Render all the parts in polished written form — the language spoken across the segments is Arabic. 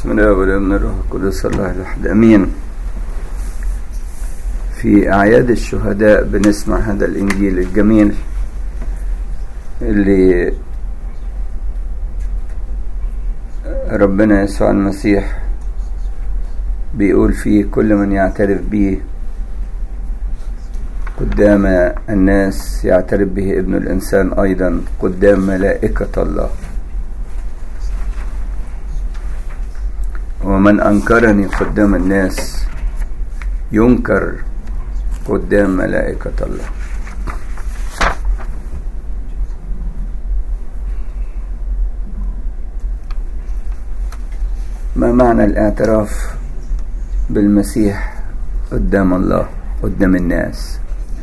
بسم الله والابن الروح القدس الله الأحد أمين. في أعياد الشهداء بنسمع هذا الإنجيل الجميل اللي ربنا يسوع المسيح بيقول فيه كل من يعترف به قدام الناس يعترف به ابن الإنسان أيضا قدام ملائكة الله، ومن أنكرني قدام الناس ينكر قدام ملائكة الله. ما معنى الاعتراف بالمسيح قدام الله قدام الناس؟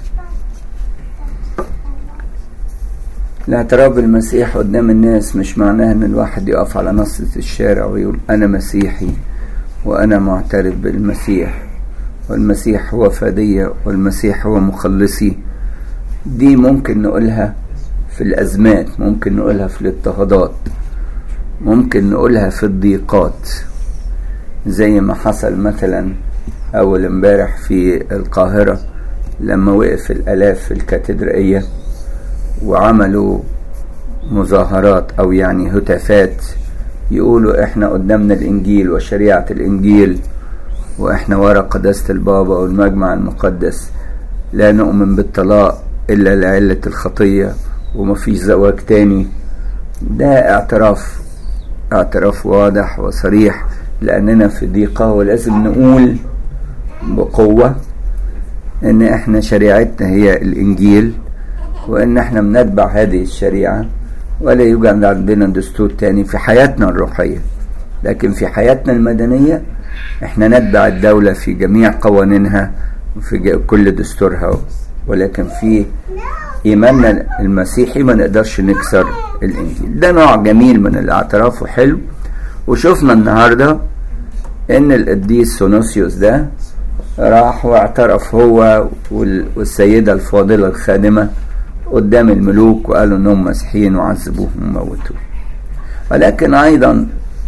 الاعتراف بالمسيح قدام الناس مش معناه ان الواحد يقف على نصة الشارع ويقول انا مسيحي وانا معترف بالمسيح والمسيح هو فدية والمسيح هو مخلصي. دي ممكن نقولها في الازمات، ممكن نقولها في الاضطهادات، ممكن نقولها في الضيقات، زي ما حصل مثلا اول امبارح في القاهرة لما وقف الالاف في الكاتدرائية وعملوا مظاهرات او يعني هتافات يقولوا احنا قدامنا الانجيل وشريعة الانجيل واحنا ورا قداسة البابا والمجمع المقدس، لا نؤمن بالطلاق الا لعلة الخطية ومفيش زواج تاني. ده اعتراف واضح وصريح لاننا في ضيقة، ولازم نقول بقوة ان احنا شريعتنا هي الانجيل وان احنا بنتبع هذه الشريعة، ولا يوجد عندنا دستور تاني في حياتنا الروحية. لكن في حياتنا المدنية احنا نتبع الدولة في جميع قوانينها وفي كل دستورها، ولكن في ايماننا المسيحي ما نقدرش نكسر الانجيل. ده نوع جميل من الاعتراف وحلو. وشفنا النهاردة ان القديس سونوسيوس ده راح واعترف هو والسيدة الفاضلة الخادمة قدام الملوك وقالوا انهم مسيحيين وعذبوهم وموتوه. ولكن ايضا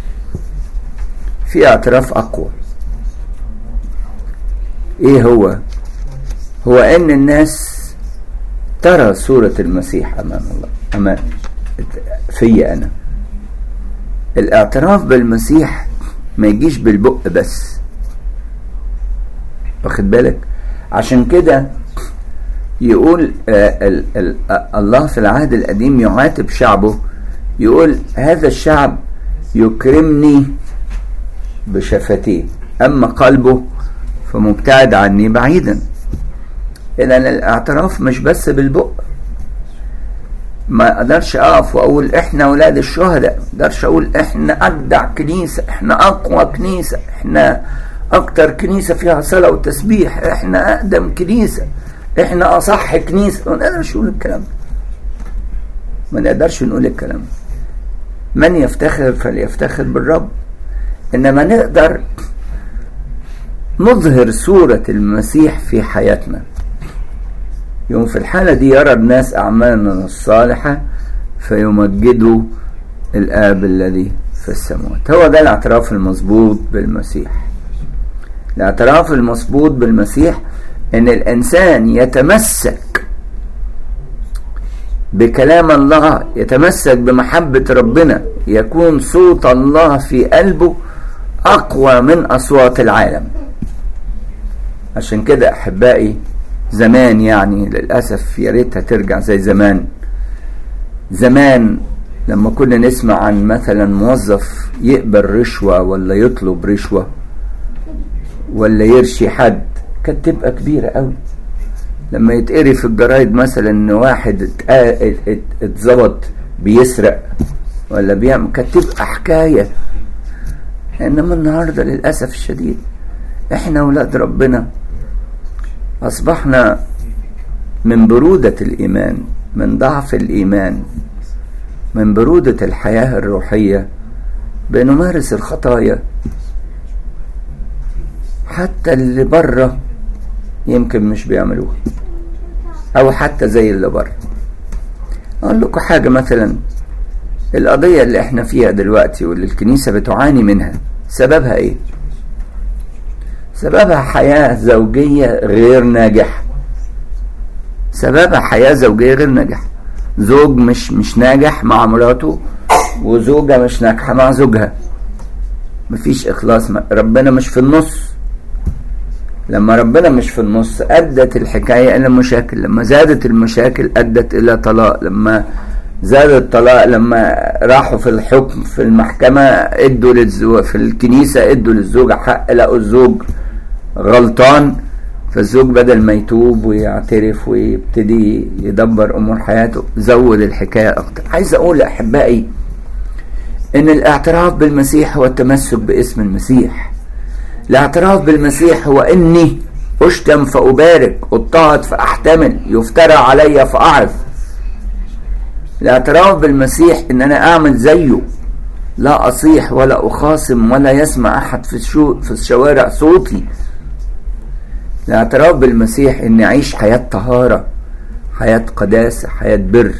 في اعتراف اقوى. ايه هو ان الناس ترى صورة المسيح امام الله، امام في انا. الاعتراف بالمسيح ما يجيش بالبق بس، واخد بالك؟ عشان كده يقول الله في العهد القديم يعاتب شعبه، يقول هذا الشعب يكرمني بشفتيه أما قلبه فمبتعد عني بعيدا. لأن الاعتراف مش بس بالبق. ما أقدرش أقف وأقول إحنا أولاد الشهداء، ما أقدرش أقول إحنا أجدع كنيسة، إحنا أقوى كنيسة، إحنا أكتر كنيسة فيها صلاة وتسبيح، إحنا أقدم كنيسة، احنا اصح كنيسة. ما نقدرش نقول الكلام، ما نقدرش نقول الكلام. من يفتخر فليفتخر بالرب. انما نقدر نظهر صورة المسيح في حياتنا. يوم في الحالة دي يرى الناس اعمالنا الصالحة فيمجدوا الاب الذي في السماوات. هو ده الاعتراف المظبوط بالمسيح. الاعتراف المظبوط بالمسيح ان الانسان يتمسك بكلام الله، يتمسك بمحبة ربنا، يكون صوت الله في قلبه اقوى من اصوات العالم. عشان كده احبائي زمان، يعني للأسف يا ريتها ترجع زي زمان لما كنا نسمع عن مثلا موظف يقبل رشوة ولا يطلب رشوة ولا يرشي حد، كانت تبقى كبيرة قوي. لما يتقري في الجرايد مثلا ان واحد اتظبط بيسرق ولا بيعمل، كانت تبقى حكاية. انما النهاردة للأسف الشديد احنا اولاد ربنا اصبحنا من برودة الايمان، من ضعف الايمان، من برودة الحياة الروحية بنمارس الخطايا. حتى اللي بره يمكن مش بيعملوها، او حتى زي اللي بره. اقول لكم حاجة، مثلا القضية اللي احنا فيها دلوقتي واللي الكنيسة بتعاني منها سببها ايه؟ سببها حياة زوجية غير ناجحة. سببها حياة زوجية غير ناجحة. زوج مش ناجح مع مراته، وزوجة مش ناجحة مع زوجها. مفيش إخلاص. ربنا مش في النص. لما ربنا مش في النص أدت الحكاية إلى مشاكل. لما زادت المشاكل أدت إلى طلاق. لما زاد الطلاق، لما راحوا في الحكم في المحكمة ادوا للزوج، في الكنيسة ادوا للزوجة حق، لقوا الزوج غلطان، فالزوج بدل ما يتوب ويعترف ويبتدي يدبر أمور حياته زود الحكاية أكتر. عايز أقول لأحبائي إن الاعتراف بالمسيح هو التمسك باسم المسيح. الاعتراف بالمسيح هو إني أشتم فأبارك، أضطهد فأحتمل، يفترى علي فأعرف. الاعتراف بالمسيح إن أنا أعمل زيه، لا أصيح ولا أخاصم ولا يسمع أحد في الشوارع صوتي. الاعتراف بالمسيح إني أعيش حياة طهارة، حياة قداسة، حياة بر.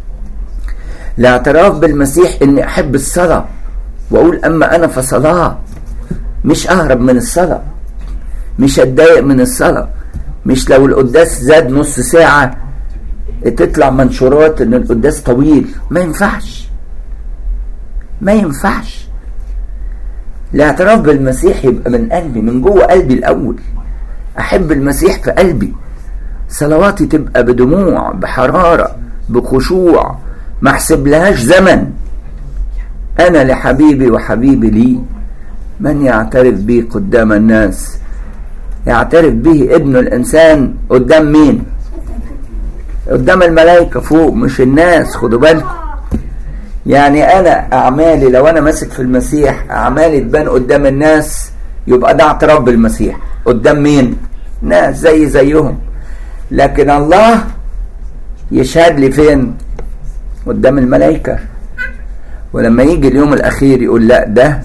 الاعتراف بالمسيح إني أحب الصلاة وأقول أما أنا فصلاة، مش أهرب من الصلاة، مش أتضايق من الصلاة. مش لو القداس زاد نص ساعة تطلع منشورات إن القداس طويل. ما ينفعش، ما ينفعش. الاعتراف بالمسيح يبقى من قلبي، من جوه قلبي الأول. أحب المسيح في قلبي. صلواتي تبقى بدموع، بحرارة، بخشوع، ما احسب لهاش زمن. أنا لحبيبي وحبيبي لي. من يعترف بي قدام الناس يعترف به ابن الإنسان قدام مين؟ قدام الملائكة فوق، مش الناس. خدوا بالكم. يعني أنا أعمالي لو أنا ماسك في المسيح أعمالي تبان قدام الناس، يبقى ده اعتراف بالمسيح. قدام مين؟ ناس زيهم. لكن الله يشهد لي فين؟ قدام الملائكة. ولما يجي اليوم الأخير يقول لا، ده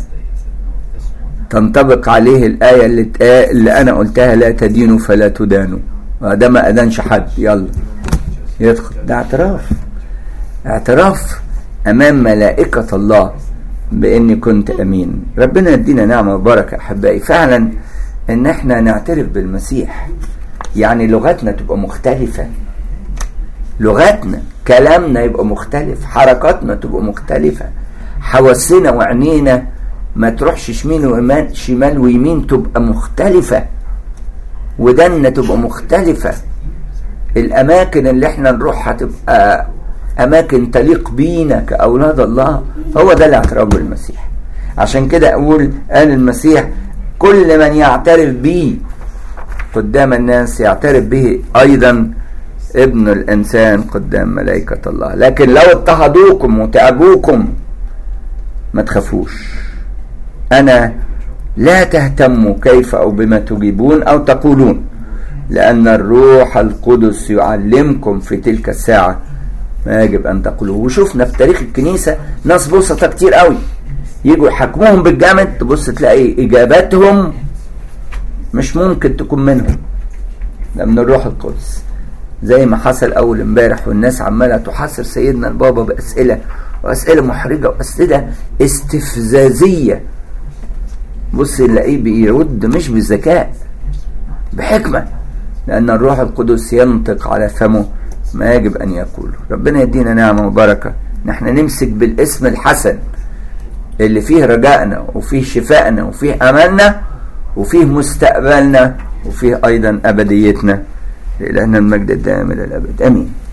تنطبق عليه الآية اللي أنا قلتها: لا تدينوا فلا تدانوا. ده ما أدانش حد، يلا يدخل. ده اعتراف، اعتراف أمام ملائكة الله بإني كنت أمين. ربنا يدينا نعمة وبركة أحبائي فعلا إن احنا نعترف بالمسيح. يعني لغتنا تبقى مختلفة، لغتنا، كلامنا يبقى مختلف، حركاتنا تبقى مختلفة، حواسنا وعينينا ما تروحش شمال ويمين، تبقى مختلفة، ودنا تبقى مختلفة. الأماكن اللي احنا نروحها تبقى أماكن تليق بينا كأولاد الله. هو ده الاعتراف بالمسيح. عشان كده أقول قال المسيح: كل من يعترف بي قدام الناس يعترف به أيضا ابن الإنسان قدام ملائكة الله. لكن لو اضطهدوكم وتعبوكم ما تخافوش. أنا لا تهتموا كيف أو بما تجيبون أو تقولون، لأن الروح القدس يعلمكم في تلك الساعة ما يجب أن تقولوه. وشوفنا في تاريخ الكنيسة ناس بسطة كتير قوي يجوا يحكموهم بالجامد، تبص تلاقي إجاباتهم مش ممكن تكون منهم، ده من الروح القدس. زي ما حصل أول امبارح والناس عمالة تحاصر سيدنا البابا بأسئلة، وأسئلة محرجة وأسئلة استفزازية. بص نلاقيه بيرد مش بذكاء، بحكمة، لأن الروح القدس ينطق على فمه ما يجب أن يقوله. ربنا يدينا نعمة وبركة نحن نمسك بالاسم الحسن اللي فيه رجائنا وفيه شفائنا وفيه أملنا وفيه مستقبلنا وفيه أيضا أبديتنا. لإلهنا المجد الدائم إلى الأبد، آمين.